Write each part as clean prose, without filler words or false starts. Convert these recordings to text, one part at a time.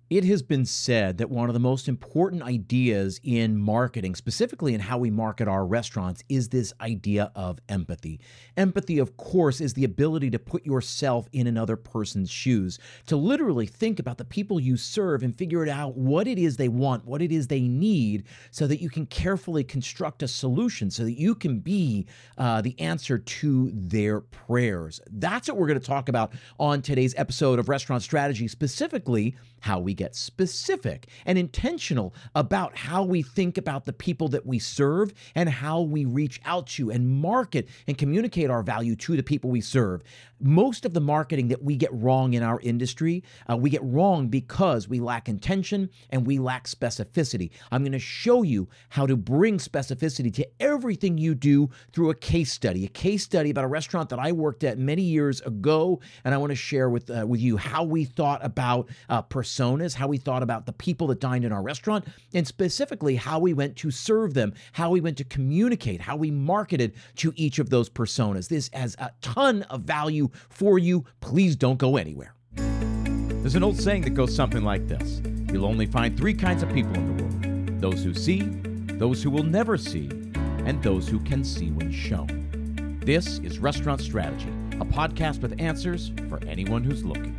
It has been said that one of the most important ideas in marketing, specifically in how we market our restaurants, is this idea of empathy. Empathy, of course, is the ability to put yourself in another person's shoes, to literally think about the people you serve and figure out what it is they want, what it is they need, so that you can carefully construct a solution, so that you can be the answer to their prayers. That's what we're going to talk about on today's episode of Restaurant Strategy, specifically how we get specific and intentional about how we think about the people that we serve and how we reach out to and market and communicate our value to the people we serve. Most of the marketing that we get wrong in our industry, we get wrong because we lack intention and we lack specificity. I'm going to show you how to bring specificity to everything you do through a case study about a restaurant that I worked at many years ago, and I want to share with you how we thought about personas, how we thought about the people that dined in our restaurant, and specifically how we went to serve them, how we went to communicate, how we marketed to each of those personas. This has a ton of value for you. Please don't go anywhere. There's an old saying that goes something like this: you'll only find three kinds of people in the world: those who see, those who will never see, and those who can see when shown. This is Restaurant Strategy, a podcast with answers for anyone who's looking.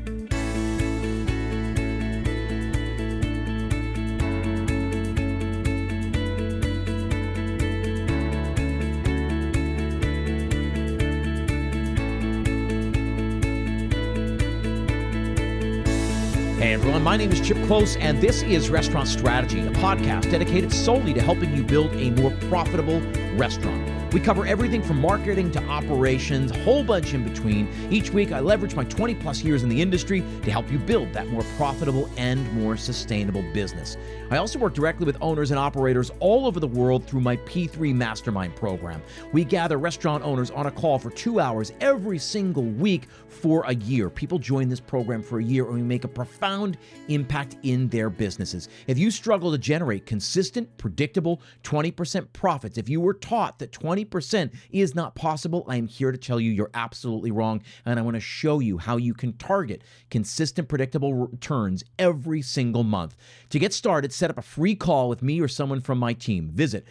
Hey everyone, my name is Chip Close, and this is Restaurant Strategy, a podcast dedicated solely to helping you build a more profitable restaurant. We cover everything from marketing to operations, a whole bunch in between. Each week, I leverage my 20 plus years in the industry to help you build that more profitable and more sustainable business. I also work directly with owners and operators all over the world through my P3 Mastermind program. We gather restaurant owners on a call for 2 hours every single week for a year. People join this program for a year and we make a profound impact in their businesses. If you struggle to generate consistent, predictable 20% profits, if you were taught that 20% is not possible, I am here to tell you you're absolutely wrong, and I want to show you how you can target consistent, predictable returns every single month. To get started, set up a free call with me or someone from my team. Visit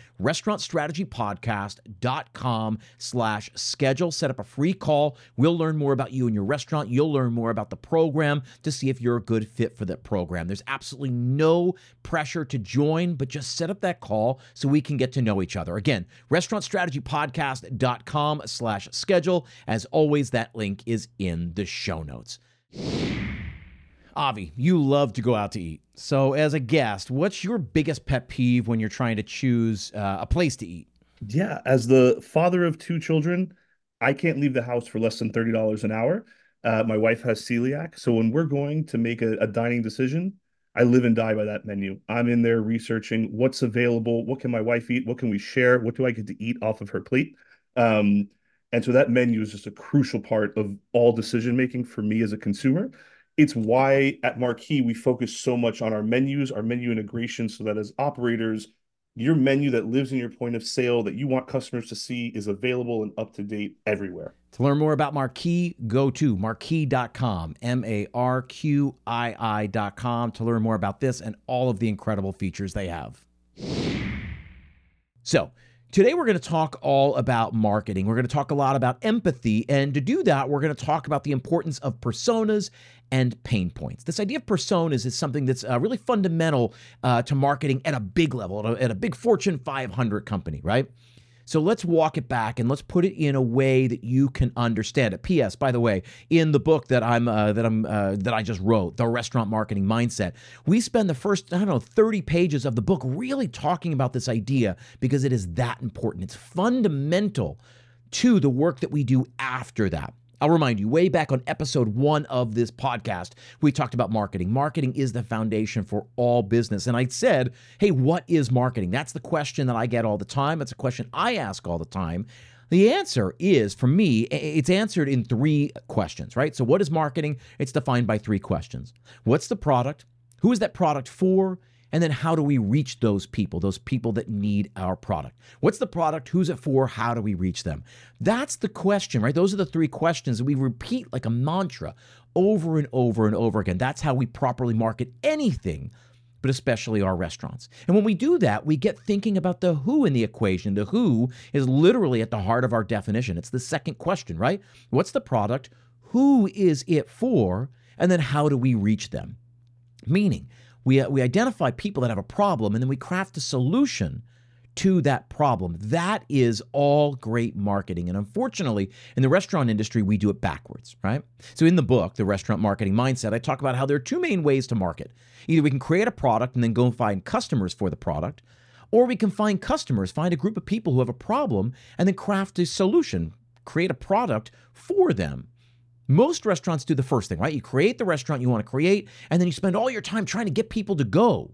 restaurantstrategypodcast.com/schedule. Set up a free call. We'll learn more about you and your restaurant. You'll learn more about the program to see if you're a good fit for that program. There's absolutely no pressure to join, but just set up that call so we can get to know each other. Again, restaurantstrategypodcast.com/schedule. As always, that link is in the show notes. Avi, you love to go out to eat. So as a guest, what's your biggest pet peeve when you're trying to choose a place to eat? Yeah, as the father of two children, I can't leave the house for less than $30 an hour. My wife has celiac, so when we're going to make a dining decision, I live and die by that menu. I'm in there researching what's available, what can my wife eat, what can we share, what do I get to eat off of her plate. And so that menu is just a crucial part of all decision making for me as a consumer. It's why at Marquee we focus so much on our menus, our menu integration, so that as operators, your menu that lives in your point of sale that you want customers to see is available and up to date everywhere. To learn more about Marquee, go to marquee.com, marqii.com, to learn more about this and all of the incredible features they have. So, today we're going to talk all about marketing. We're going to talk a lot about empathy, and to do that, we're going to talk about the importance of personas and pain points. This idea of personas is something that's really fundamental to marketing at a big level, at a big Fortune 500 company, right? So let's walk it back and let's put it in a way that you can understand it. P.S. By the way, in the book that I just wrote, The Restaurant Marketing Mindset, we spend the first 30 pages of the book really talking about this idea because it is that important. It's fundamental to the work that we do after that. I'll remind you, way back on episode 1 of this podcast, we talked about marketing. Marketing is the foundation for all business. And I said, hey, what is marketing? That's the question that I get all the time. It's a question I ask all the time. The answer is, for me, it's answered in 3 questions, right? So what is marketing? It's defined by 3 questions. What's the product? Who is that product for? And then how do we reach those people that need our product? What's the product? Who's it for? How do we reach them? That's the question, right? Those are the 3 questions that we repeat like a mantra over and over and over again. That's how we properly market anything, but especially our restaurants. And when we do that, we get thinking about the who in the equation. The who is literally at the heart of our definition. It's the second question, right? What's the product? Who is it for? And then how do we reach them? Meaning, we identify people that have a problem, and then we craft a solution to that problem. That is all great marketing. And unfortunately, in the restaurant industry, we do it backwards, right? So in the book, The Restaurant Marketing Mindset, I talk about how there are two main ways to market. Either we can create a product and then go and find customers for the product, or we can find customers, find a group of people who have a problem, and then craft a solution, create a product for them. Most restaurants do the first thing, right? You create the restaurant you want to create, and then you spend all your time trying to get people to go.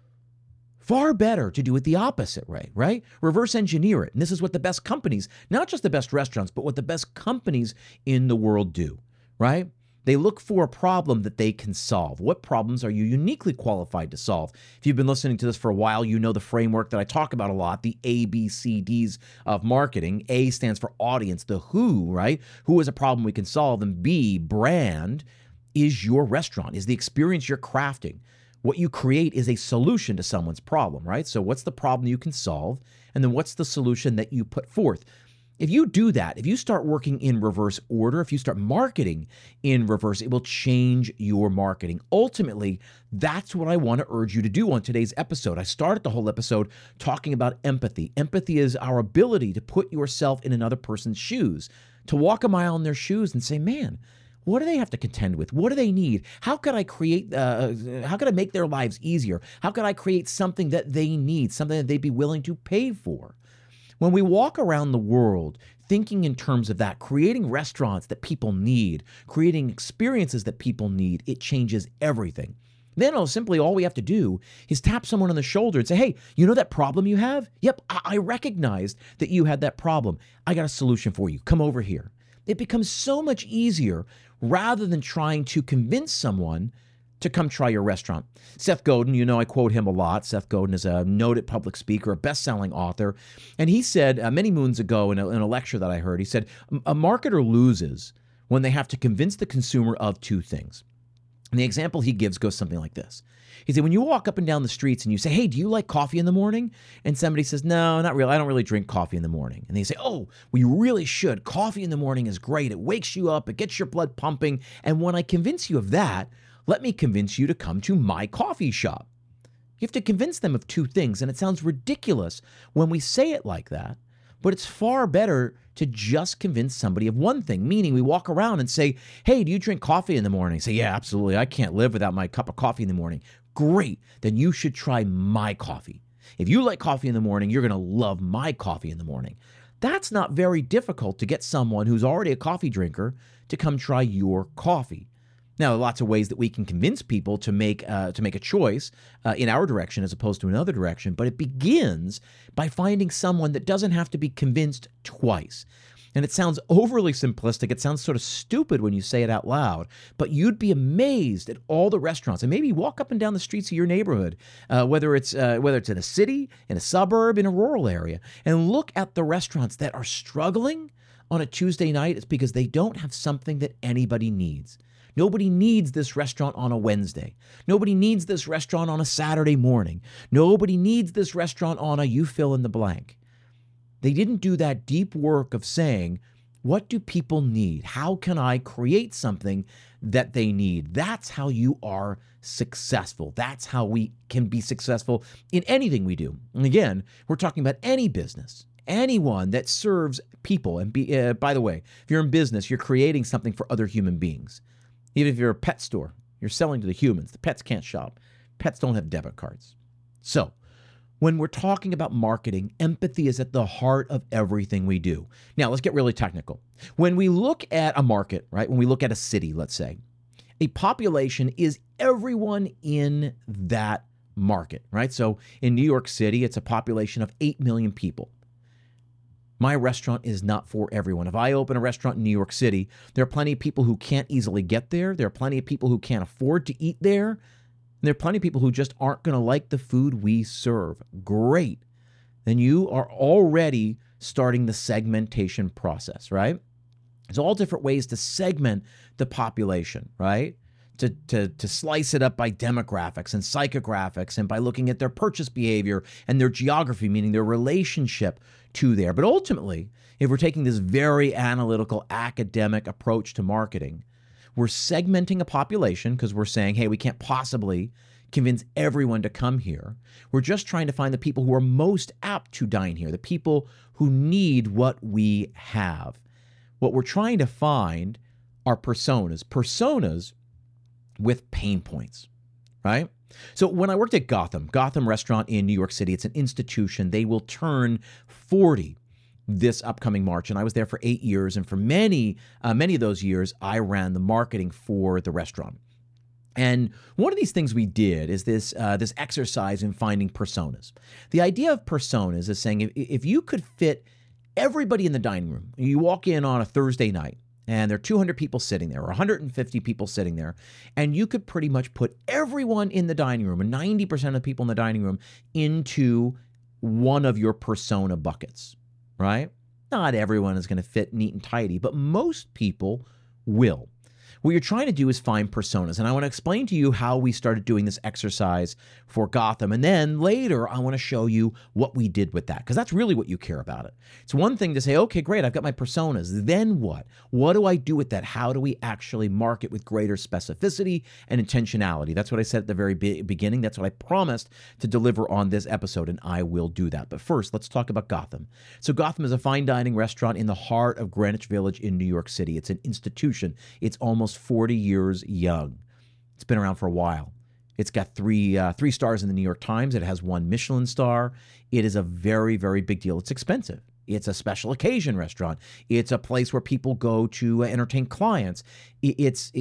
Far better to do it the opposite way, right? Reverse engineer it. And this is what the best companies, not just the best restaurants, but what the best companies in the world do, right? They look for a problem that they can solve. What problems are you uniquely qualified to solve? If you've been listening to this for a while, you know the framework that I talk about a lot, the ABCDs of marketing. A stands for audience, the who, right? Who is a problem we can solve? And B, brand, is your restaurant, is the experience you're crafting. What you create is a solution to someone's problem, right? So what's the problem you can solve? And then what's the solution that you put forth? If you do that, if you start working in reverse order, if you start marketing in reverse, it will change your marketing. Ultimately, that's what I want to urge you to do on today's episode. I started the whole episode talking about empathy. Empathy is our ability to put yourself in another person's shoes, to walk a mile in their shoes and say, man, what do they have to contend with? What do they need? How could I create, how could I make their lives easier? How could I create something that they need, something that they'd be willing to pay for? When we walk around the world thinking in terms of that, creating restaurants that people need, creating experiences that people need, it changes everything. Then all we have to do is tap someone on the shoulder and say, hey, you know that problem you have? Yep, I recognized that you had that problem. I got a solution for you. Come over here. It becomes so much easier rather than trying to convince someone to come try your restaurant. Seth Godin, you know I quote him a lot. Seth Godin is a noted public speaker, a best-selling author. And he said many moons ago in a lecture that I heard, he said, a marketer loses when they have to convince the consumer of two things. And the example he gives goes something like this. He said, when you walk up and down the streets and you say, hey, do you like coffee in the morning? And somebody says, no, not really. I don't really drink coffee in the morning. And they say, oh, well, you really should. Coffee in the morning is great. It wakes you up. It gets your blood pumping. And when I convince you of that, let me convince you to come to my coffee shop. You have to convince them of two things. And it sounds ridiculous when we say it like that, but it's far better to just convince somebody of one thing, meaning we walk around and say, hey, do you drink coffee in the morning? Say, yeah, absolutely. I can't live without my cup of coffee in the morning. Great. Then you should try my coffee. If you like coffee in the morning, you're going to love my coffee in the morning. That's not very difficult to get someone who's already a coffee drinker to come try your coffee. Now, there are lots of ways that we can convince people to make a choice in our direction as opposed to another direction, but it begins by finding someone that doesn't have to be convinced twice. And it sounds overly simplistic. It sounds sort of stupid when you say it out loud, but you'd be amazed at all the restaurants. And maybe walk up and down the streets of your neighborhood, whether it's in a city, in a suburb, in a rural area, and look at the restaurants that are struggling on a Tuesday night. It's because they don't have something that anybody needs. Nobody needs this restaurant on a Wednesday. Nobody needs this restaurant on a Saturday morning. Nobody needs this restaurant on a you fill in the blank. They didn't do that deep work of saying, what do people need? How can I create something that they need? That's how you are successful. That's how we can be successful in anything we do. And again, we're talking about any business, anyone that serves people. And by the way, if you're in business, you're creating something for other human beings. Even if you're a pet store, you're selling to the humans. The pets can't shop. Pets don't have debit cards. So when we're talking about marketing, empathy is at the heart of everything we do. Now, let's get really technical. When we look at a market, right, when we look at a city, let's say, a population is everyone in that market, right? So in New York City, it's a population of 8 million people. My restaurant is not for everyone. If I open a restaurant in New York City, there are plenty of people who can't easily get there. There are plenty of people who can't afford to eat there. And there are plenty of people who just aren't going to like the food we serve. Great. Then you are already starting the segmentation process, right? There's all different ways to segment the population, right? To slice it up by demographics and psychographics and by looking at their purchase behavior and their geography, meaning their relationship to there. But ultimately, if we're taking this very analytical, academic approach to marketing, we're segmenting a population because we're saying, hey, we can't possibly convince everyone to come here. We're just trying to find the people who are most apt to dine here, the people who need what we have. What we're trying to find are personas with pain points, right? So when I worked at Gotham Restaurant in New York City, it's an institution. They will turn 40 this upcoming March, and I was there for 8 years. And for many of those years, I ran the marketing for the restaurant. And one of these things we did is this exercise in finding personas. The idea of personas is saying if you could fit everybody in the dining room, you walk in on a Thursday night, and there are 200 people sitting there or 150 people sitting there, and you could pretty much put everyone in the dining room, and 90% of the people in the dining room, into one of your persona buckets, right? Not everyone is going to fit neat and tidy, but most people will. What you're trying to do is find personas. And I want to explain to you how we started doing this exercise for Gotham. And then later, I want to show you what we did with that, because that's really what you care about it. It's one thing to say, okay, great, I've got my personas. Then what? What do I do with that? How do we actually market with greater specificity and intentionality? That's what I said at the very beginning. That's what I promised to deliver on this episode, and I will do that. But first, let's talk about Gotham. So Gotham is a fine dining restaurant in the heart of Greenwich Village in New York City. It's an institution. It's almost 40 years young. It's been around for a while. It's got three stars in the New York Times. It has 1 Michelin star. It is a very, very big deal. It's expensive. It's a special occasion restaurant. It's a place where people go to entertain clients. It's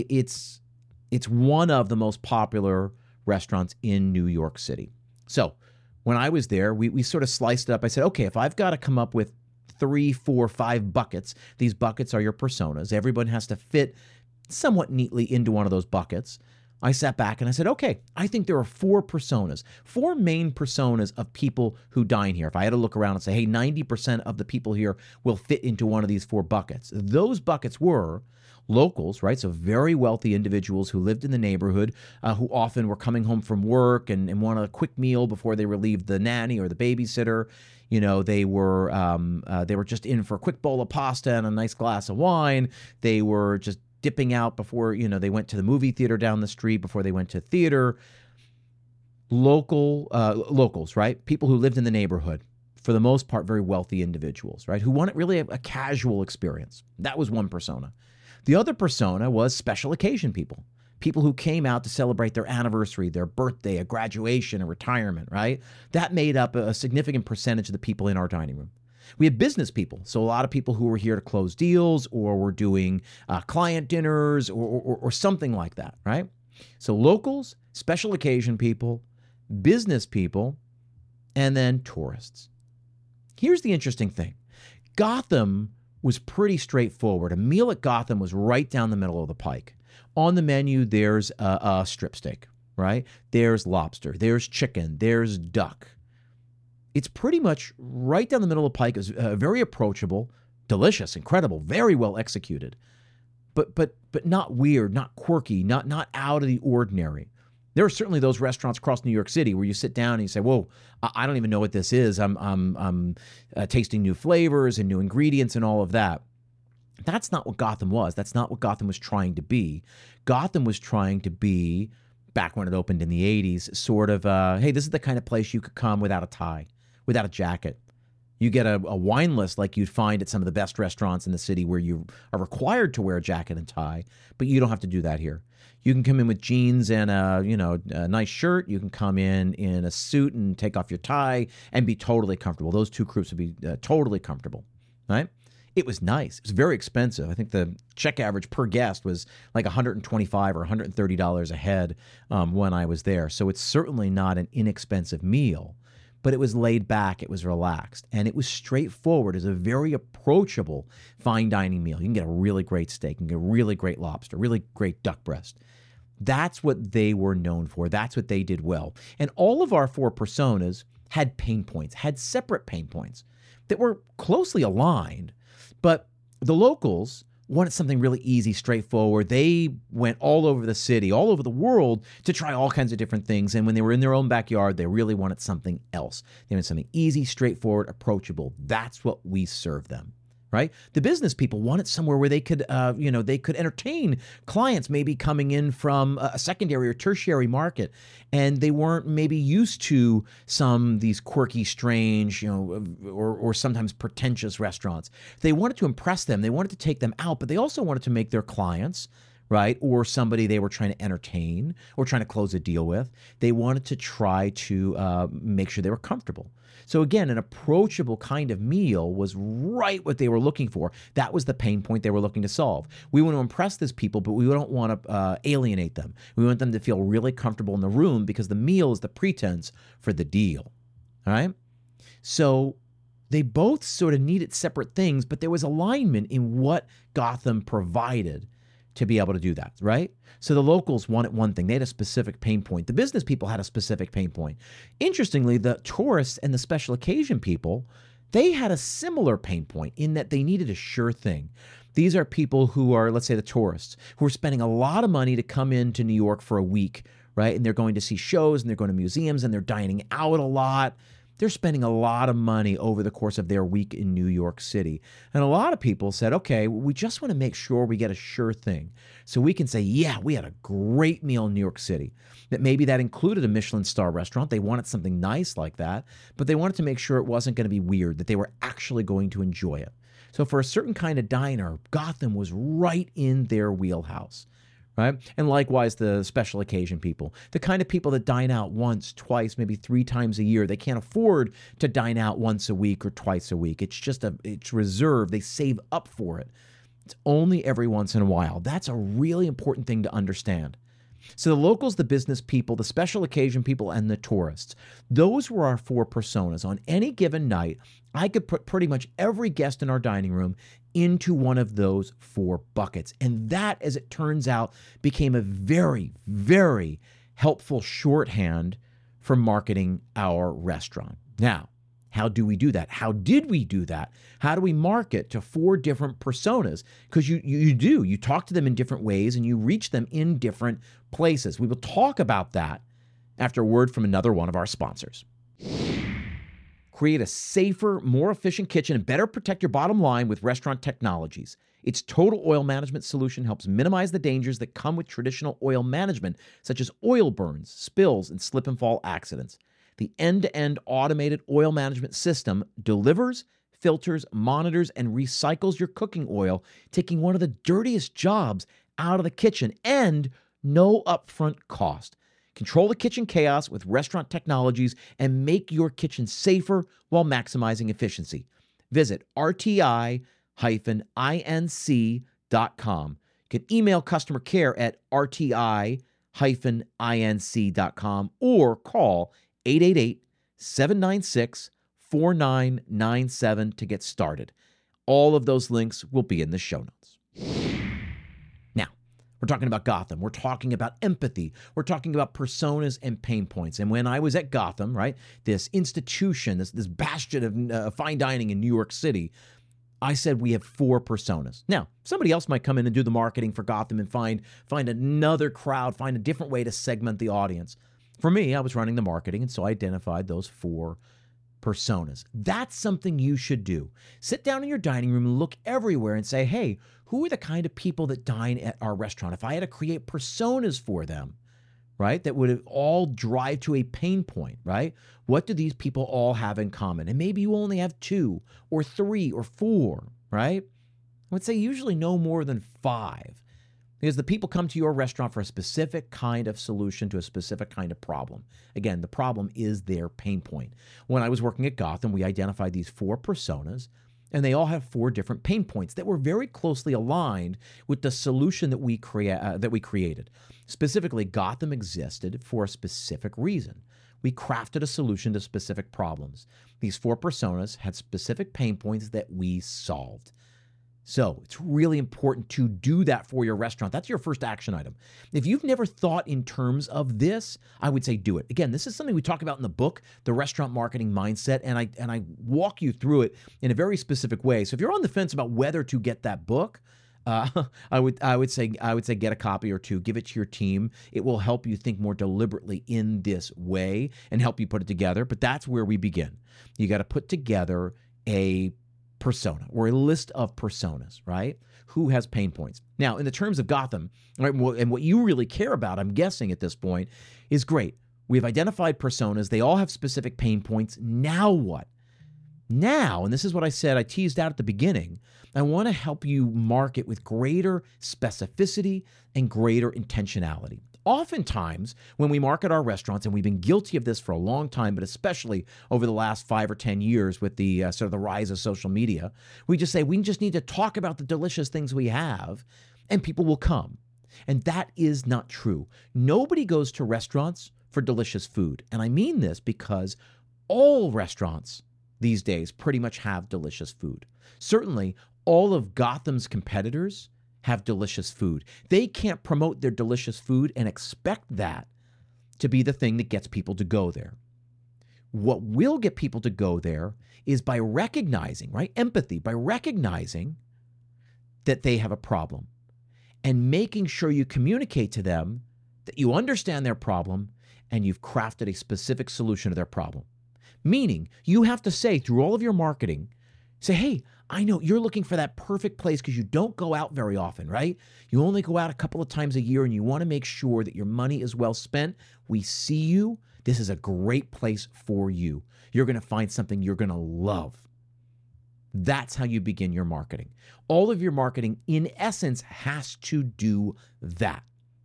one of the most popular restaurants in New York City. So when I was there, we sort of sliced it up. I said, okay, if I've got to come up with 3, 4, 5 buckets, these buckets are your personas. Everyone has to fit somewhat neatly into one of those buckets. I sat back and I said, okay, I think there are 4 personas, 4 main personas of people who dine here. If I had to look around and say, hey, 90% of the people here will fit into one of these 4 buckets. Those buckets were locals, right? So very wealthy individuals who lived in the neighborhood, who often were coming home from work and wanted a quick meal before they relieved the nanny or the babysitter. You know, they were just in for a quick bowl of pasta and a nice glass of wine. They were just dipping out before, they went to the movie theater down the street, before they went to theater. Locals, right? People who lived in the neighborhood, for the most part, very wealthy individuals, right? Who wanted really a casual experience. That was one persona. The other persona was special occasion people. People who came out to celebrate their anniversary, their birthday, a graduation, a retirement, right? That made up a significant percentage of the people in our dining room. We had business people, so a lot of people who were here to close deals or were doing client dinners or something like that, right? So locals, special occasion people, business people, and then tourists. Here's the interesting thing. Gotham was pretty straightforward. A meal at Gotham was right down the middle of the pike. On the menu, there's a strip steak, right? There's lobster, there's chicken, there's duck. It's pretty much right down the middle of the pike. It's very approachable, delicious, incredible, very well executed, but not weird, not quirky, not out of the ordinary. There are certainly those restaurants across New York City where you sit down and you say, "Whoa, I don't even know what this is. I'm tasting new flavors and new ingredients and all of that." That's not what Gotham was. That's not what Gotham was trying to be. Gotham was trying to be, back when it opened in the 80s, sort of, hey, this is the kind of place you could come without a tie, without a jacket. You get a wine list like you'd find at some of the best restaurants in the city where you are required to wear a jacket and tie, but you don't have to do that here. You can come in with jeans and a nice shirt. You can come in a suit and take off your tie and be totally comfortable. Those two groups would be totally comfortable, right? It was nice. It was very expensive. I think the check average per guest was like $125 or $130 a head when I was there. So it's certainly not an inexpensive meal, but it was laid back. It was relaxed, and it was straightforward. It was a very approachable fine dining meal. You can get a really great steak, you can get a really great lobster, really great duck breast. That's what they were known for. That's what they did well. And all of our 4 personas had pain points, had separate pain points that were closely aligned. But the locals wanted something really easy, straightforward. They went all over the city, all over the world to try all kinds of different things. And when they were in their own backyard, they really wanted something else. They wanted something easy, straightforward, approachable. That's what we serve them. Right? The business people wanted somewhere where they could, they could entertain clients maybe coming in from a secondary or tertiary market, and they weren't maybe used to these quirky, strange, or sometimes pretentious restaurants. They wanted to impress them. They wanted to take them out, but they also wanted to make their clients, right, or somebody they were trying to entertain or trying to close a deal with, they wanted to try to make sure they were comfortable. So again, an approachable kind of meal was right what they were looking for. That was the pain point they were looking to solve. We want to impress these people, but we don't want to alienate them. We want them to feel really comfortable in the room because the meal is the pretense for the deal. All right? So they both sort of needed separate things, but there was alignment in what Gotham provided to be able to do that, right? So the locals wanted one thing. They had a specific pain point. The business people had a specific pain point. Interestingly, the tourists and the special occasion people, they had a similar pain point in that they needed a sure thing. These are people who are, let's say the tourists, who are spending a lot of money to come into New York for a week, right? And they're going to see shows and they're going to museums and they're dining out a lot. They're spending a lot of money over the course of their week in New York City. And a lot of people said, okay, we just want to make sure we get a sure thing. So we can say, yeah, we had a great meal in New York City. That maybe that included a Michelin star restaurant. They wanted something nice like that, but they wanted to make sure it wasn't going to be weird, that they were actually going to enjoy it. So for a certain kind of diner, Gotham was right in their wheelhouse. Right? And likewise, the special occasion people, the kind of people that dine out once, twice, maybe 3 times a year. They can't afford to dine out once a week or twice a week. It's reserved. They save up for it. It's only every once in a while. That's a really important thing to understand. So the locals, the business people, the special occasion people, and the tourists, those were our 4 personas. On any given night, I could put pretty much every guest in our dining room into one of those 4 buckets. And that, as it turns out, became a very, very helpful shorthand for marketing our restaurant. Now, how do we do that? How did we do that? How do we market to 4 different personas? Because you talk to them in different ways and you reach them in different places. We will talk about that after a word from another one of our sponsors. Create a safer, more efficient kitchen and better protect your bottom line with Restaurant Technologies. Its total oil management solution helps minimize the dangers that come with traditional oil management, such as oil burns, spills, and slip and fall accidents. The end-to-end automated oil management system delivers, filters, monitors, and recycles your cooking oil, taking one of the dirtiest jobs out of the kitchen and no upfront cost. Control the kitchen chaos with Restaurant Technologies and make your kitchen safer while maximizing efficiency. Visit rti-inc.com. You can email customer care at rti-inc.com or call 888-796-4997 to get started. All of those links will be in the show notes. Now, we're talking about Gotham. We're talking about empathy. We're talking about personas and pain points. And when I was at Gotham, right, this institution, this bastion of fine dining in New York City, I said we have 4 personas. Now, somebody else might come in and do the marketing for Gotham and find another crowd, find a different way to segment the audience. For me, I was running the marketing, and so I identified those 4 personas. That's something you should do. Sit down in your dining room and look everywhere and say, hey, who are the kind of people that dine at our restaurant? If I had to create personas for them, right, that would all drive to a pain point, right? What do these people all have in common? And maybe you only have 2 or 3 or 4, right? I would say usually no more than 5. Because the people come to your restaurant for a specific kind of solution to a specific kind of problem. Again, the problem is their pain point. When I was working at Gotham, we identified these 4 personas, and they all have 4 different pain points that were very closely aligned with the solution that we created. Specifically, Gotham existed for a specific reason. We crafted a solution to specific problems. These 4 personas had specific pain points that we solved. So it's really important to do that for your restaurant. That's your first action item. If you've never thought in terms of this, I would say do it. Again, this is something we talk about in the book, The Restaurant Marketing Mindset, and I walk you through it in a very specific way. So if you're on the fence about whether to get that book, I would say get a copy or two, give it to your team. It will help you think more deliberately in this way and help you put it together. But that's where we begin. You got to put together a persona or a list of personas, right? Who has pain points? Now, in the terms of Gotham, right, and what you really care about, I'm guessing at this point, is great. We've identified personas. They all have specific pain points. Now what? Now, and this is what I said, I teased out at the beginning, I want to help you market with greater specificity and greater intentionality. Oftentimes, when we market our restaurants, and we've been guilty of this for a long time, but especially over the last 5 or 10 years with the sort of the rise of social media, we just say we just need to talk about the delicious things we have, and people will come. And that is not true. Nobody goes to restaurants for delicious food. And I mean this because all restaurants these days pretty much have delicious food. Certainly, all of Gotham's competitors have delicious food. They can't promote their delicious food and expect that to be the thing that gets people to go there. What will get people to go there is by recognizing, right? Empathy, by recognizing that they have a problem and making sure you communicate to them that you understand their problem and you've crafted a specific solution to their problem. Meaning, you have to say through all of your marketing, say, hey, I know you're looking for that perfect place because you don't go out very often, right? You only go out a couple of times a year and you want to make sure that your money is well spent. We see you. This is a great place for you. You're going to find something you're going to love. That's how you begin your marketing. All of your marketing, in essence, has to do that.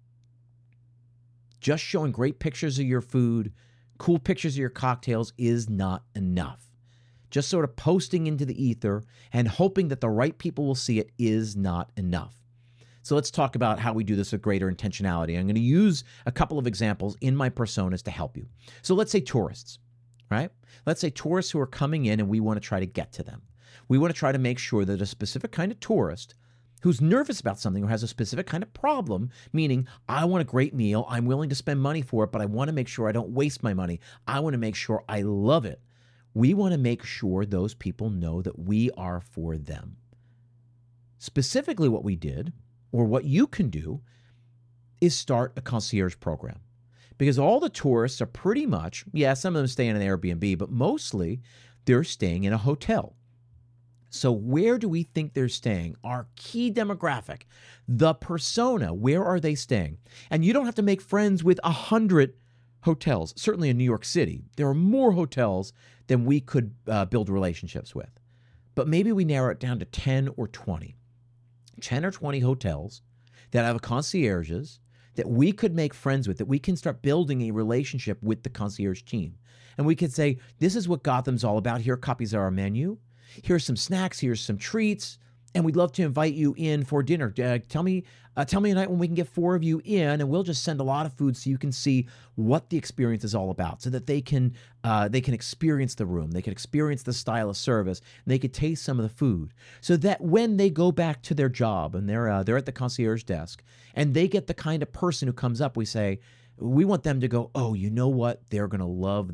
Just showing great pictures of your food, cool pictures of your cocktails is not enough. Just sort of posting into the ether and hoping that the right people will see it is not enough. So let's talk about how we do this with greater intentionality. I'm going to use a couple of examples in my personas to help you. So let's say tourists, right? Let's say tourists who are coming in and we want to try to get to them. We want to try to make sure that a specific kind of tourist who's nervous about something or has a specific kind of problem, meaning I want a great meal, I'm willing to spend money for it, but I want to make sure I don't waste my money. I want to make sure I love it. We want to make sure those people know that we are for them. Specifically, what we did, or what you can do, is start a concierge program. Because all the tourists are pretty much, some of them stay in an Airbnb, but mostly they're staying in a hotel. So where do we think they're staying? Our key demographic, the persona, where are they staying? And you don't have to make friends with 100 hotels. Certainly in New York City, there are more hotels than we could build relationships with. But maybe we narrow it down to 10 or 20. 10 or 20 hotels that have concierges that we could make friends with, that we can start building a relationship with the concierge team. And we could say, this is what Gotham's all about. Here are copies of our menu. Here's some snacks. Here's some treats. And we'd love to invite you in for dinner. Tell me a night when we can get 4 of you in, and we'll just send a lot of food so you can see what the experience is all about, so that they can experience the room, they can experience the style of service, and they could taste some of the food, so that when they go back to their job and they're at the concierge desk and they get the kind of person who comes up, we say, we want them to go, oh, you know what? They're gonna love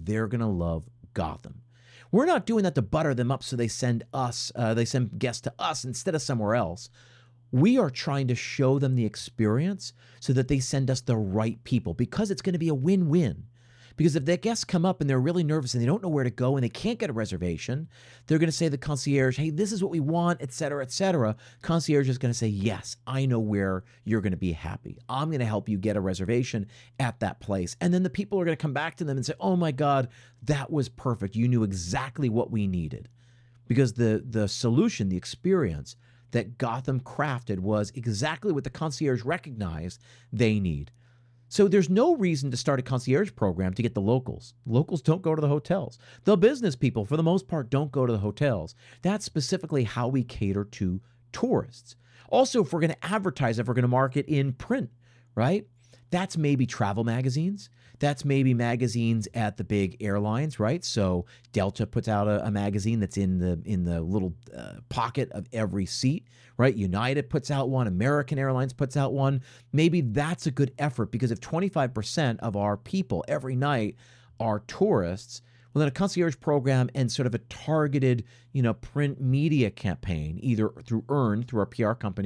Gotham. We're not doing that to butter them up so they send guests to us instead of somewhere else. We are trying to show them the experience so that they send us the right people, because it's going to be a win-win. Because if their guests come up and they're really nervous and they don't know where to go and they can't get a reservation, they're going to say to the concierge, hey, this is what we want, et cetera, et cetera. Concierge is going to say, yes, I know where you're going to be happy. I'm going to help you get a reservation at that place. And then the people are going to come back to them and say, oh my God, that was perfect. You knew exactly what we needed. Because the solution, the experience that Gotham crafted was exactly what the concierge recognized they need. So there's no reason to start a concierge program to get the locals. Locals don't go to the hotels. The business people, for the most part, don't go to the hotels. That's specifically how we cater to tourists. Also, if we're going to advertise, if we're going to market in print, right? That's maybe travel magazines. That's maybe magazines at the big airlines, right? So Delta puts out a magazine that's in the little pocket of every seat, right? United puts out one. American Airlines puts out one. Maybe that's a good effort, because if 25% of our people every night are tourists, well, then a concierge program and sort of a targeted, print media campaign, either through Earn, through our PR company,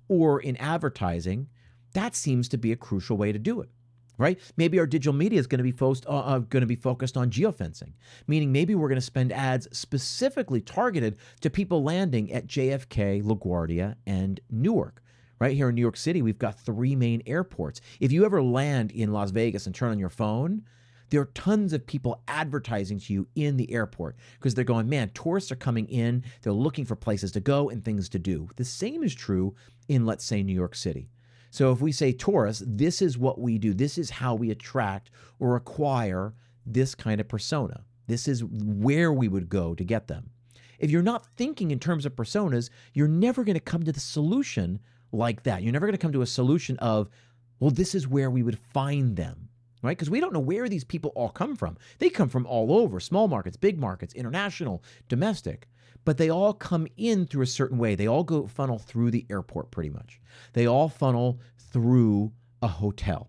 or in advertising, that seems to be a crucial way to do it. Right? Maybe our digital media is going to be focused on geofencing, meaning maybe we're going to spend ads specifically targeted to people landing at JFK, LaGuardia, and Newark. Right here in New York City, we've got 3 main airports. If you ever land in Las Vegas and turn on your phone, there are tons of people advertising to you in the airport because they're going, man, tourists are coming in, they're looking for places to go and things to do. The same is true in, let's say, New York City. So if we say tourists, this is what we do. This is how we attract or acquire this kind of persona. This is where we would go to get them. If you're not thinking in terms of personas, you're never going to come to the solution like that. You're never going to come to a solution of, well, this is where we would find them, right? Because we don't know where these people all come from. They come from all over, small markets, big markets, international, domestic. But they all come in through a certain way. They all go funnel through the airport pretty much. They all funnel through a hotel.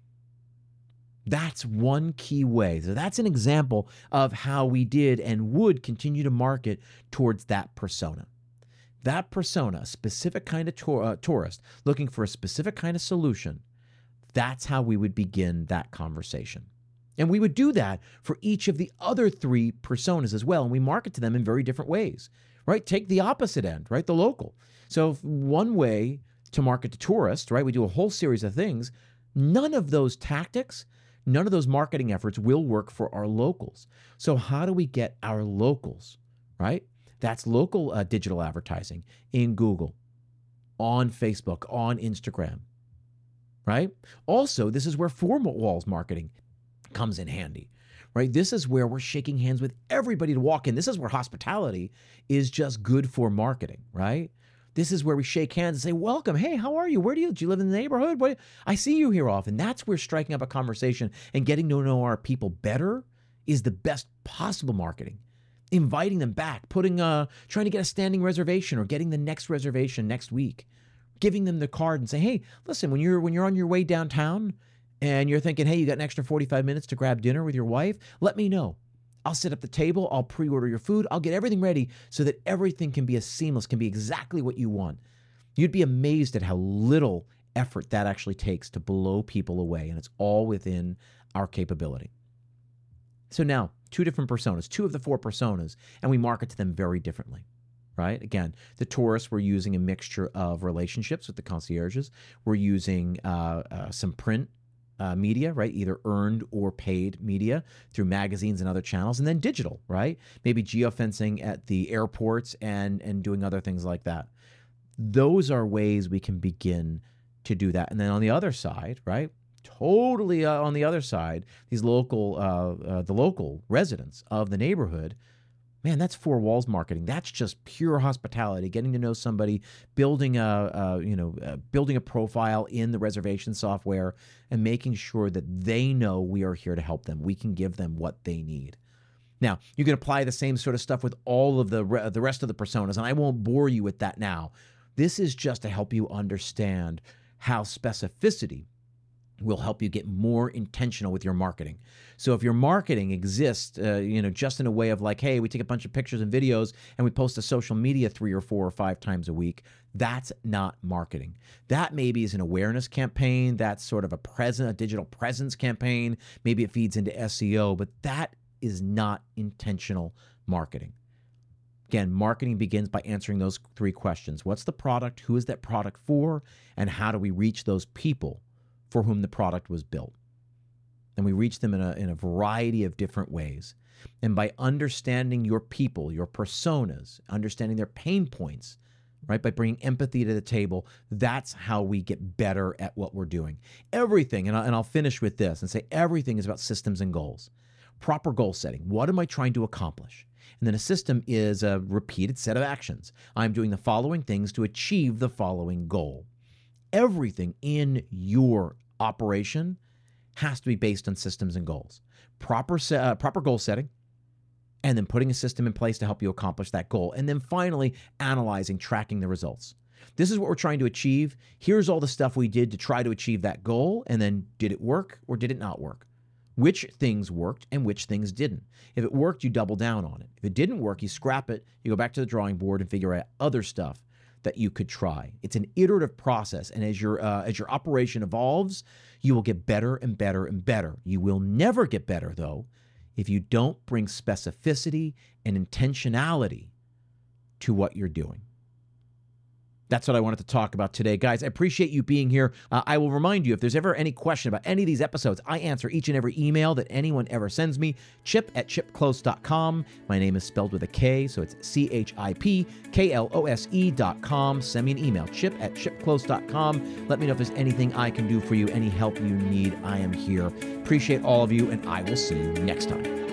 That's one key way. So that's an example of how we did and would continue to market towards that persona. That persona, a specific kind of tourist looking for a specific kind of solution, that's how we would begin that conversation. And we would do that for each of the other 3 personas as well. And we market to them in very different ways, right? Take the opposite end, right? The local. So one way to market to tourists, right? We do a whole series of things. None of those tactics, none of those marketing efforts will work for our locals. So how do we get our locals, right? That's local digital advertising in Google, on Facebook, on Instagram, right? Also, this is where four walls marketing comes in handy, right? This is where we're shaking hands with everybody to walk in. This is where hospitality is just good for marketing, right? This is where we shake hands and say, welcome. Hey, how are you? Where do you live in the neighborhood? I see you here often. That's where striking up a conversation and getting to know our people better is the best possible marketing. Inviting them back, trying to get a standing reservation or getting the next reservation next week, giving them the card and say, hey, listen, when you're on your way downtown and you're thinking, hey, you got an extra 45 minutes to grab dinner with your wife, let me know. I'll set up the table. I'll pre-order your food. I'll get everything ready so that everything can be as seamless, can be exactly what you want. You'd be amazed at how little effort that actually takes to blow people away, and it's all within our capability. So now, 2 different personas, 2 of the 4 personas, and we market to them very differently, right? Again, the tourists, we're using a mixture of relationships with the concierges. We're using some print media, right? Either earned or paid media through magazines and other channels, and then digital, right? Maybe geofencing at the airports and doing other things like that. Those are ways we can begin to do that. And then on the other side, right? Totally on the other side, these the local residents of the neighborhood, man, that's 4 walls marketing. That's just pure hospitality, getting to know somebody, building a profile in the reservation software, and making sure that they know we are here to help them. We can give them what they need. Now, you can apply the same sort of stuff with all of the rest of the personas, and I won't bore you with that now. This is just to help you understand how specificity will help you get more intentional with your marketing. So if your marketing exists, just in a way of like, hey, we take a bunch of pictures and videos and we post to social media 3 or 4 or 5 times a week, that's not marketing. That maybe is an awareness campaign. That's sort of a digital presence campaign. Maybe it feeds into SEO, but that is not intentional marketing. Again, marketing begins by answering those 3 questions. What's the product? Who is that product for? And how do we reach those people for whom the product was built? And we reach them in a variety of different ways. And by understanding your people, your personas, understanding their pain points, right, by bringing empathy to the table, that's how we get better at what we're doing. Everything, and I'll finish with this and say everything is about systems and goals. Proper goal setting. What am I trying to accomplish? And then a system is a repeated set of actions. I'm doing the following things to achieve the following goal. Everything in your operation has to be based on systems and goals. Proper goal setting, and then putting a system in place to help you accomplish that goal. And then finally, analyzing, tracking the results. This is what we're trying to achieve. Here's all the stuff we did to try to achieve that goal. And then did it work or did it not work? Which things worked and which things didn't. If it worked, you double down on it. If it didn't work, you scrap it, you go back to the drawing board and figure out other stuff that you could try. It's an iterative process, and as your operation evolves, you will get better and better and better. You will never get better, though, if you don't bring specificity and intentionality to what you're doing. That's what I wanted to talk about today. Guys, I appreciate you being here. I will remind you, if there's ever any question about any of these episodes, I answer each and every email that anyone ever sends me. Chip@chipclose.com. My name is spelled with a K, so it's CHIPKLOSE.com. Send me an email, chip@chipclose.com. Let me know if there's anything I can do for you, any help you need. I am here. Appreciate all of you, and I will see you next time.